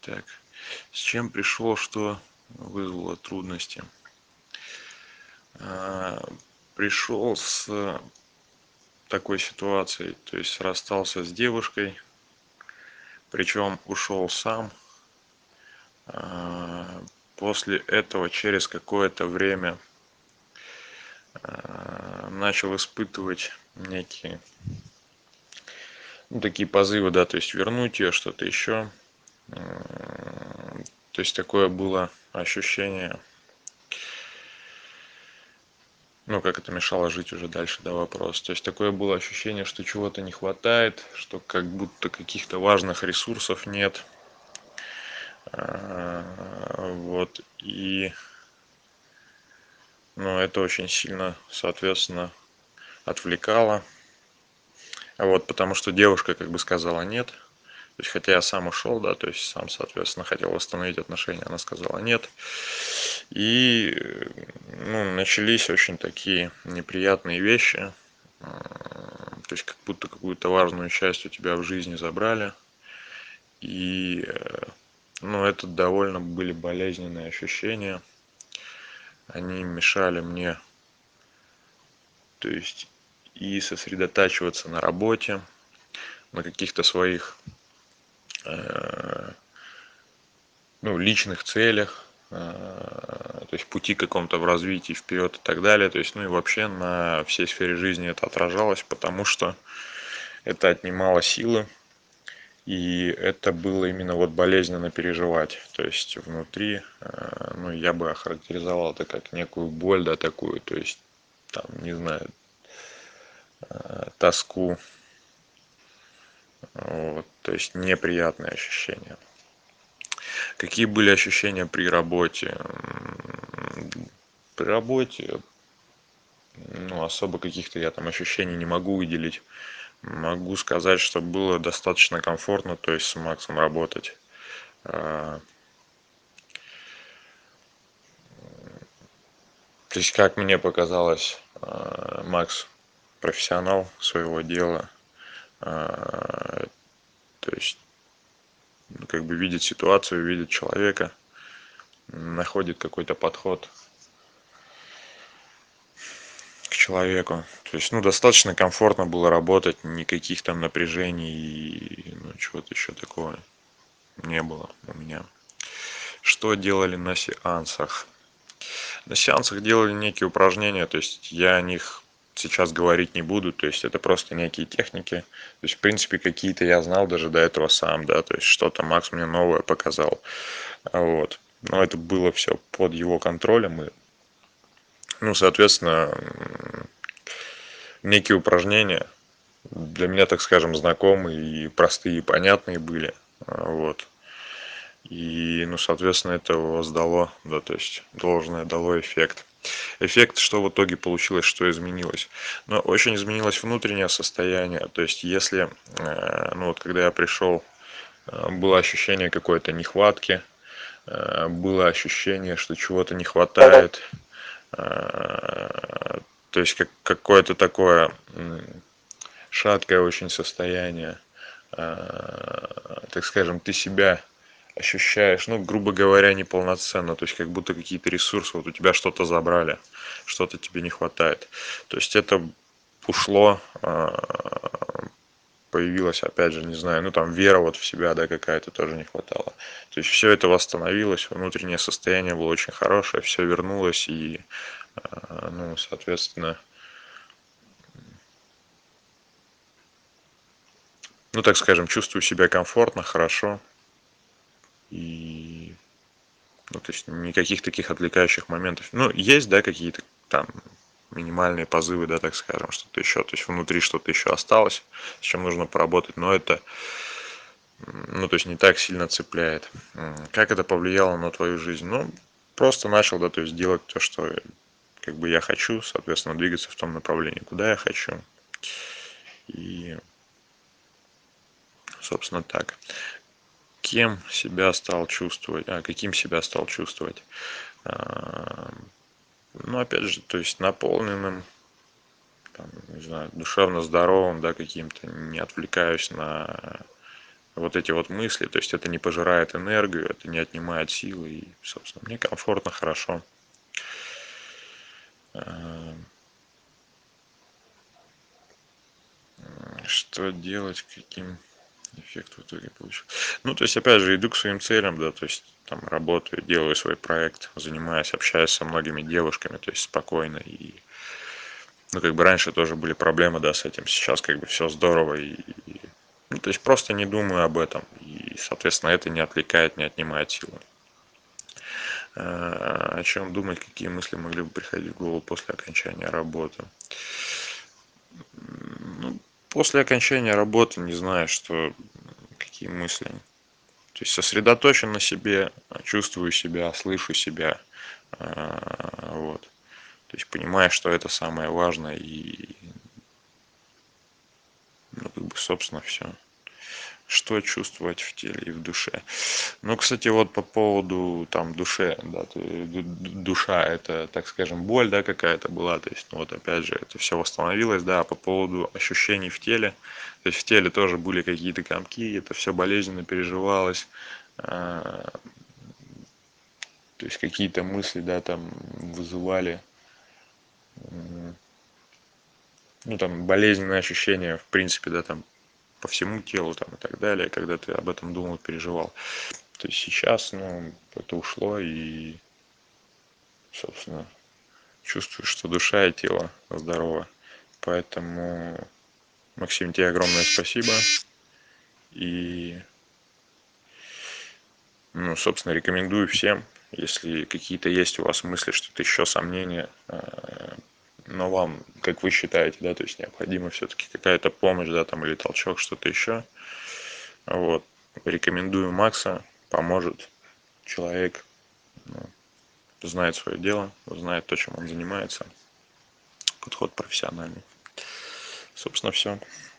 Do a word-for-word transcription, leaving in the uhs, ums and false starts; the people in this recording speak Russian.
Так, с чем пришел, что вызвало трудности? А, Пришел с такой ситуацией, то есть расстался с девушкой, причем ушел сам. А, После этого через какое-то время а, начал испытывать некие, ну, такие позывы, да, то есть вернуть ее, что-то еще. То есть такое было ощущение, ну, как это мешало жить уже дальше, да, вопрос. То есть такое было ощущение, что чего-то не хватает, что как будто каких-то важных ресурсов нет. А, Вот, и, ну, это очень сильно, соответственно, отвлекало. А Вот, потому что девушка как бы сказала нет. То есть, хотя я сам ушел, да, то есть сам, соответственно, хотел восстановить отношения, она сказала нет. И, ну, начались очень такие неприятные вещи. А, То есть, как будто какую-то важную часть у тебя в жизни забрали. И, э, ну, это довольно были болезненные ощущения. Они мешали мне, то есть, и сосредотачиваться на работе, на каких-то своих, э, ну, личных целях, э, то есть пути каком-то в развитии вперед и так далее. То есть, ну и вообще на всей сфере жизни это отражалось, потому что это отнимало силы, и это было именно вот болезненно переживать. То есть внутри, э, ну, я бы охарактеризовал это как некую боль, да, такую, то есть, там, не знаю, э, тоску, вот, то есть неприятные ощущения. Какие были ощущения при работе? При работе, ну, особо каких-то я там ощущений не могу выделить. Могу сказать, что было достаточно комфортно, то есть с Максом работать. А, То есть, как мне показалось, а, Макс профессионал своего дела, а, то есть, ну, как бы видит ситуацию, видит человека, находит какой-то подход к человеку. То есть, ну, достаточно комфортно было работать, никаких там напряжений и, ну, чего-то еще такого не было у меня. Что делали на сеансах? На сеансах делали некие упражнения, то есть я о них сейчас говорить не буду, то есть это просто некие техники. То есть, в принципе, какие-то я знал даже до этого сам, да, то есть что-то Макс мне новое показал. Вот. Но это было все под его контролем. И, ну, соответственно, некие упражнения для меня, так скажем, знакомые и простые, и понятные были. Вот. И, ну, соответственно, это воздало, да, то есть должное дало эффект. Эффект, что в итоге получилось, что изменилось. Но очень изменилось внутреннее состояние. То есть, если, э, ну вот, когда я пришел, э, было ощущение какой-то нехватки, э, было ощущение, что чего-то не хватает. э, То есть, как, какое-то такое шаткое очень состояние. Так скажем, ты себя ощущаешь, ну, грубо говоря, неполноценно, то есть как будто какие-то ресурсы, вот у тебя что-то забрали, что-то тебе не хватает. То есть это ушло, появилась, опять же, не знаю, ну там вера вот в себя, да, какая-то тоже не хватало. То есть все это восстановилось, внутреннее состояние было очень хорошее, все вернулось и, ну, соответственно, ну, так скажем, чувствую себя комфортно, хорошо и, ну, то есть никаких таких отвлекающих моментов. Ну, есть, да, какие-то там минимальные позывы, да, так скажем, что-то еще, то есть внутри что-то еще осталось, с чем нужно поработать, но это, ну, то есть не так сильно цепляет. Как это повлияло на твою жизнь? Ну, просто начал, да, то есть делать то, что как бы я хочу, соответственно, двигаться в том направлении, куда я хочу. И, собственно, так. Кем себя стал чувствовать, а каким себя стал чувствовать? А, Ну, опять же, то есть наполненным, там, не знаю, душевно здоровым, да, каким-то, не отвлекаюсь на вот эти вот мысли, то есть это не пожирает энергию, это не отнимает силы, и, собственно, мне комфортно, хорошо. А, Что делать, каким эффект в итоге получил? Ну, то есть, опять же, иду к своим целям, да, то есть, там, работаю, делаю свой проект, занимаюсь, общаюсь со многими девушками, то есть, спокойно, и, ну, как бы раньше тоже были проблемы, да, с этим, сейчас, как бы, все здорово, и, и ну, то есть, просто не думаю об этом, и, соответственно, это не отвлекает, не отнимает силы. А, О чем думать, какие мысли могли бы приходить в голову после окончания работы? Ну, после окончания работы не знаю, что, какие мысли. То есть сосредоточен на себе, чувствую себя, слышу себя. а, Вот. То есть понимаю, что это самое важное и, ну, как бы, собственно, все. Что чувствовать в теле и в душе. Ну, кстати, вот по поводу там душе, да, то есть ду- ду- душа это, так скажем, боль, да, какая-то была, то есть, ну, вот опять же, это все восстановилось, да, а по поводу ощущений в теле, то есть в теле тоже были какие-то комки, это все болезненно переживалось, а, то есть какие-то мысли, да, там вызывали, м, ну, там, болезненные ощущения, в принципе, да, там, по всему телу, там, и так далее, когда ты об этом думал, переживал. То есть сейчас, ну, это ушло, и, собственно, чувствую, что душа и тело здорово. Поэтому, Максим, тебе огромное спасибо. И, ну, собственно, рекомендую всем, если какие-то есть у вас мысли, что-то еще, сомнения, э, но вам, как вы считаете, да, то есть необходима все-таки какая-то помощь, да, там, или толчок, что-то еще, вот, рекомендую Макса, поможет человек, ну, знает свое дело, знает то, чем он занимается, подход профессиональный. Собственно, все.